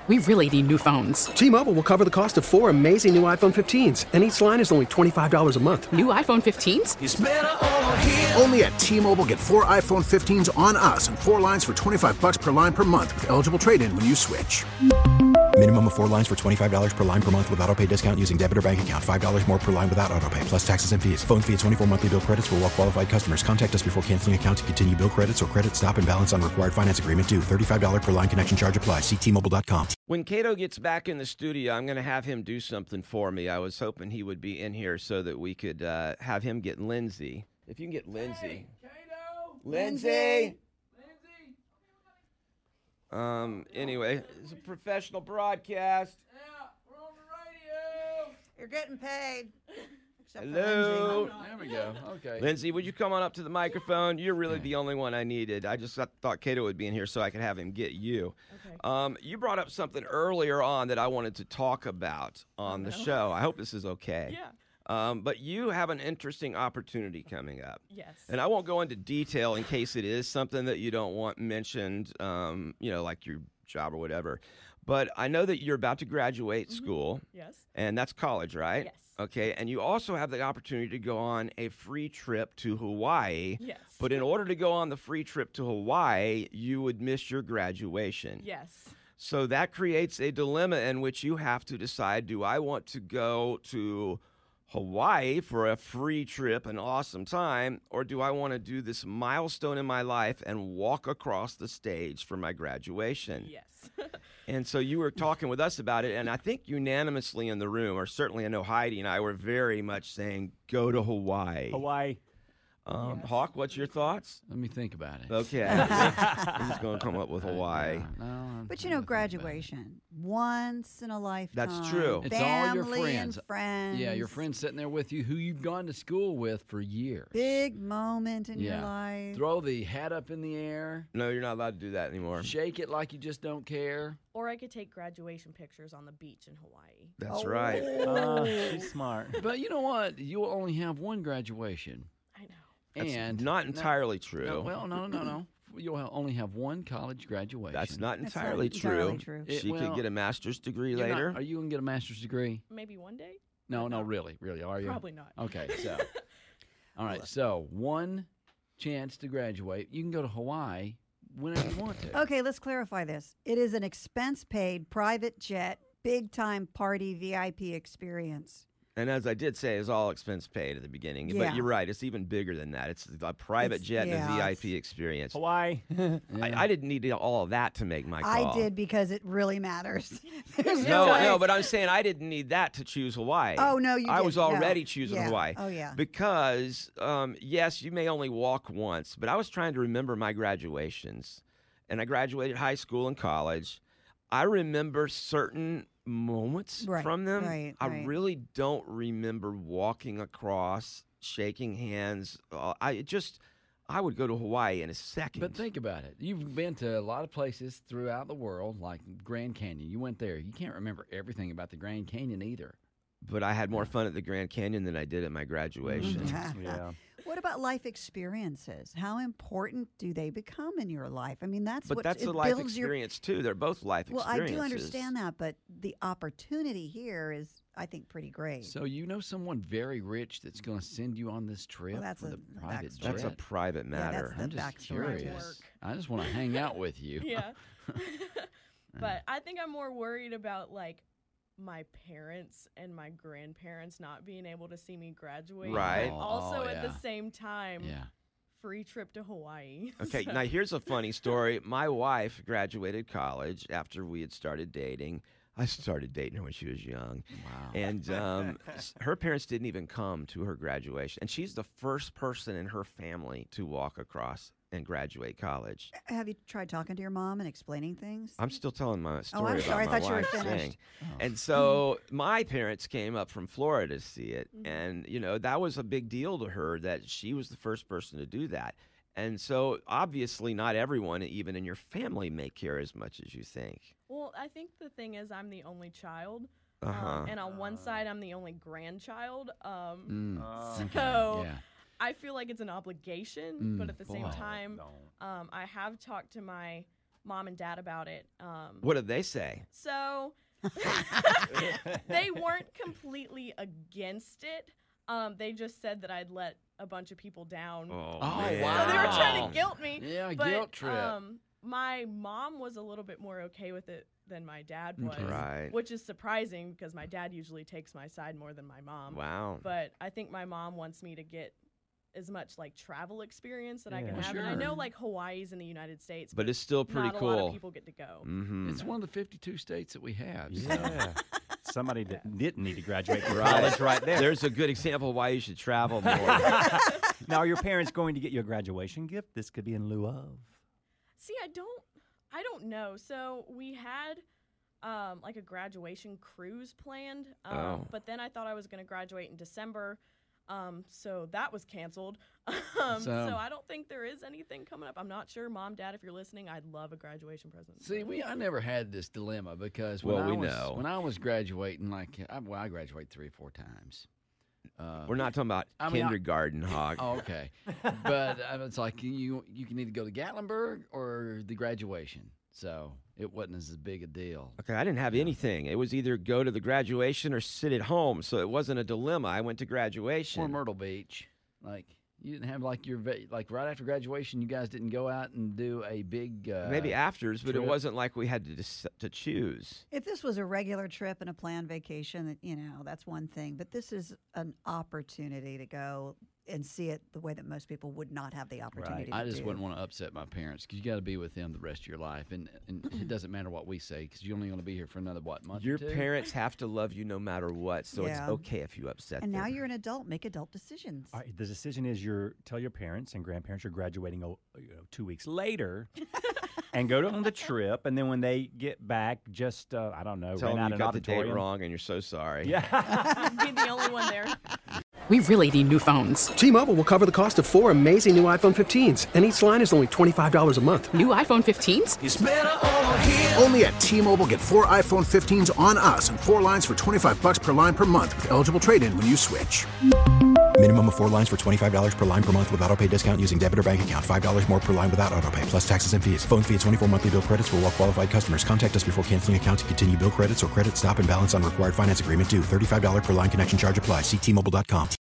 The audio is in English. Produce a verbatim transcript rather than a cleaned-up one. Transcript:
We really need new phones. T-Mobile will cover the cost of four amazing new iPhone fifteens, and each line is only twenty-five dollars a month. New iPhone fifteens? It's better over here. Only at T-Mobile, get four iPhone fifteens on us and four lines for twenty-five dollars per line per month with eligible trade-in when you switch. Minimum of four lines for twenty-five dollars per line per month with autopay discount using debit or bank account. five dollars more per line without autopay, plus taxes and fees. Phone fee at twenty-four monthly bill credits for well-qualified customers. Contact us before canceling account to continue bill credits or credit stop and balance on required finance agreement due. thirty-five dollars per line connection charge applies. See T Mobile dot com. When Cato gets back in the studio, I'm going to have him do something for me. I was hoping he would be in here so that we could uh, have him get Lindsay. If you can get Lindsay. Hey, Cato! Lindsay! Lindsay! Um. Anyway, it's a professional broadcast. Yeah, we're on the radio! You're getting paid. Except for Hello. Lindsay. There we go. Okay. Lindsay, would you come on up to the microphone? You're really the only one I needed. I just th- thought Cato would be in here so I could have him get you. Okay. Um, you brought up something earlier on that I wanted to talk about on the no. show. I hope this is okay. Yeah. Um, but you have an interesting opportunity coming up. Yes. And I won't go into detail in case it is something that you don't want mentioned, um, you know, like your job or whatever. But I know that you're about to graduate Mm-hmm. school. Yes. And that's college, right? Yes. Okay. And you also have the opportunity to go on a free trip to Hawaii. Yes. But in order to go on the free trip to Hawaii, you would miss your graduation. Yes. So that creates a dilemma in which you have to decide, do I want to go to Hawaii for a free trip, an awesome time, or do I want to do this milestone in my life and walk across the stage for my graduation? Yes. And so you were talking with us about it, and I think unanimously in the room, or certainly I know Heidi and I were very much saying, go to Hawaii. Hawaii. Um, Hawk, what's your thoughts? Let me think about it. Okay. I'm just going to come up with Hawaii. No, no, But you know, graduation, once in a lifetime. That's true. It's all your Family friends. and friends. Yeah, your friends sitting there with you who you've gone to school with for years. Big moment in yeah. your life. Throw the hat up in the air. No, you're not allowed to do that anymore. Shake it like you just don't care. Or I could take graduation pictures on the beach in Hawaii. That's Oh. right. Uh, she's smart. But you know what? You'll only have one graduation. I know. That's And not no- entirely true. No, well, no, no, no. You'll ha- only have one college graduation. That's not That's not entirely true. entirely true. It- She well, could get a master's degree You're not- later. are you going to get a master's degree? Maybe one day? No, no, really, really. Are you? Probably not. Okay, so. All right, so one chance to graduate. You can go to Hawaii whenever you want to. Okay, let's clarify this. It is an expense-paid, private jet, big-time party V I P experience. And as I did say, it's all expense paid at the beginning. Yeah. But you're right. It's even bigger than that. It's a private It's- jet yeah, and a V I it's- P experience. Hawaii. I, I didn't need all of that to make my call. I did because it really matters. There's No, way- no, but I'm saying I didn't need that to choose Hawaii. Oh, no, you I was didn't. No. already choosing Yeah. Hawaii. Oh, yeah. Because, um, yes, you may only walk once, but I was trying to remember my graduations. And I graduated high school and college. I remember certain moments Right, from them. right, I right. really don't remember walking across, shaking hands. Uh, I just, I would go to Hawaii in a second. But think about it. You've been to a lot of places throughout the world, like Grand Canyon. You went there. You can't remember everything about the Grand Canyon either. But I had more fun at the Grand Canyon than I did at my graduation. Yeah. What about life experiences? How important do they become in your life? I mean, that's But what that's it a life builds your. experience too. They're both life Well, I experiences. do understand that, but the opportunity here is, I think, pretty great. So you know someone very rich that's going to send you on this trip Well, that's with a a private backstory. jet? That's a private Yeah, that's matter. the I'm just backstory. curious. Work. I just want to hang out with you. Yeah. But I think I'm more worried about, like, my parents and my grandparents not being able to see me graduate. Right. But also Oh, at yeah. the same time, Yeah. free trip to Hawaii. Okay, So- now here's a funny story. My wife graduated college after we had started dating. I started dating her when she was young. Wow. And um, s- her parents didn't even come to her graduation. And she's the first person in her family to walk across and graduate college. Have you tried talking to your mom and explaining things? I'm still telling my story I'm about sorry. I my thought you were wife finished. saying. Oh. And so my parents came up from Florida to see it. Mm-hmm. And, you know, that was a big deal to her that she was the first person to do that. And so obviously not everyone, even in your family, may care as much as you think. Well, I think the thing is I'm the only child. Uh-huh. Um, and on one side, I'm the only grandchild. Um, Mm. Uh, so Yeah. I feel like it's an obligation, Mm, but at the same boy. time, don't. um, I have talked to my mom and dad about it. Um, What did they say? So they weren't completely against it. Um, they just said that I'd let a bunch of people down. Oh, Oh, man. wow. So they were trying to guilt me. Yeah, but, guilt trip. Um, my mom was a little bit more okay with it than my dad was, Okay. Right. which is surprising because my dad usually takes my side more than my mom. Wow. But I think my mom wants me to get as much like travel experience that I can Yeah. have. And I Sure. know like Hawaii's in the United States, But it's still pretty not a cool. lot of people get to go. Mm-hmm. It's one of the fifty-two states that we have. so- Yeah. Somebody that didn't need to graduate from Right. college right there. There's a good example of why you should travel more. Now, are your parents going to get you a graduation gift? This could be in lieu of. See, I don't, I don't know. So we had, um, like a graduation cruise planned, um, Oh. but then I thought I was going to graduate in December, um, so that was canceled. um, so, So- I don't think there is anything coming up. I'm not sure, Mom, Dad, if you're listening, I'd love a graduation present. See, we I never had this dilemma because Well, when I we was know. when I was graduating, like I, well, I graduated three or four times. Uh, We're not talking about I mean, I- kindergarten, Hog. Oh, okay. But uh, it's like you you can either go to Gatlinburg or the graduation. So it wasn't as big a deal. Okay, I didn't have anything. It was either go to the graduation or sit at home, so it wasn't a dilemma. I went to graduation. Or Myrtle Beach. Like you didn't have like your va- like right after graduation, you guys didn't go out and do a big uh, Maybe afters, but it trip. wasn't like we had to dis- to choose. If this was a regular trip and a planned vacation, that you know, that's one thing. But this is an opportunity to go and see it the way that most people would not have the opportunity I to just do. wouldn't want to upset my parents because you got to be with them the rest of your life, and, and it doesn't matter what we say because you're only going to be here for another what month? Your or two? parents have to love you no matter what, so Yeah. it's okay if you upset And them. now you're an adult. Make adult decisions. All right, the decision is you're tell your parents and grandparents you're graduating oh, you know, two weeks later, and go to, on the trip. And then when they get back, just uh, I don't know, Tell rent them out you an got the auditorium. date wrong and you're so sorry. Yeah. You'd be the only one there. We really need new phones. T-Mobile will cover the cost of four amazing new iPhone fifteens, and each line is only twenty-five dollars a month. New iPhone fifteens? Only at T-Mobile, get four iPhone fifteens on us and four lines for twenty-five bucks per line per month with eligible trade-in when you switch. Minimum of four lines for twenty-five dollars per line per month with autopay discount using debit or bank account. five dollars more per line without autopay, plus taxes and fees. Phone fee at twenty-four monthly bill credits for well-qualified customers. Contact us before canceling account to continue bill credits or credit stop and balance on required finance agreement due. thirty-five dollars per line connection charge applies. See T Mobile dot com.